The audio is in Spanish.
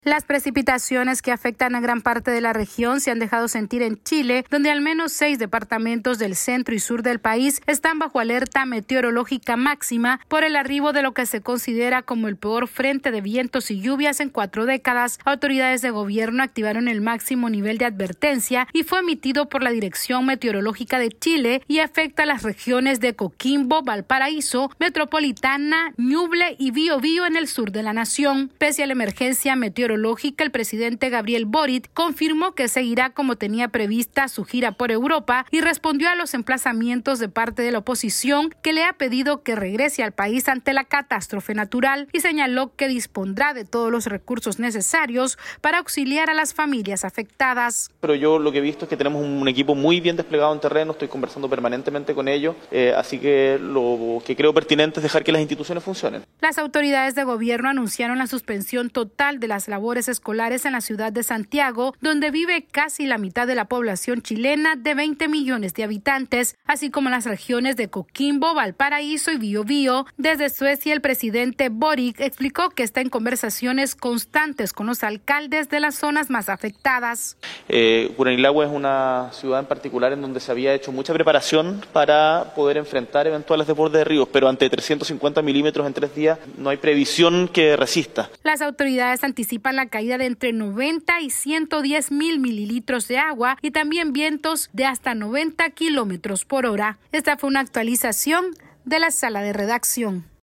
Las precipitaciones que afectan a gran parte de la región se han dejado sentir en Chile, donde al menos 6 departamentos del centro y sur del país están bajo alerta meteorológica máxima por el arribo de lo que se considera como el peor frente de vientos y lluvias en 4 décadas. Autoridades de gobierno activaron el máximo nivel de advertencia y fue emitido por la Dirección Meteorológica de Chile y afecta a las regiones de Coquimbo, Valparaíso, Metropolitana, Ñuble y Biobío en el sur de la nación. Pese a la emergencia meteorológica, el presidente Gabriel Boric confirmó que seguirá como tenía prevista su gira por Europa y respondió a los emplazamientos de parte de la oposición que le ha pedido que regrese al país ante la catástrofe natural y señaló que dispondrá de todos los recursos necesarios para auxiliar a las familias afectadas. Pero yo lo que he visto es que tenemos un equipo muy bien desplegado en terreno, estoy conversando permanentemente con ellos, así que lo que creo pertinente es dejar que las instituciones funcionen. Las autoridades de gobierno anunciaron la suspensión total de las labores escolares en la ciudad de Santiago, donde vive casi la mitad de la población chilena de 20 millones de habitantes, así como las regiones de Coquimbo, Valparaíso y Biobío. Desde Suecia, el presidente Boric explicó que está en conversaciones constantes con los alcaldes de las zonas más afectadas. Curanilahue es una ciudad en particular en donde se había hecho mucha preparación para poder enfrentar eventuales desbordes de ríos, pero ante 350 milímetros en 3 días no hay previsión que resista. Las autoridades anticipan la caída de entre 90 y 110 mil mililitros de agua y también vientos de hasta 90 kilómetros por hora. Esta fue una actualización de la sala de redacción.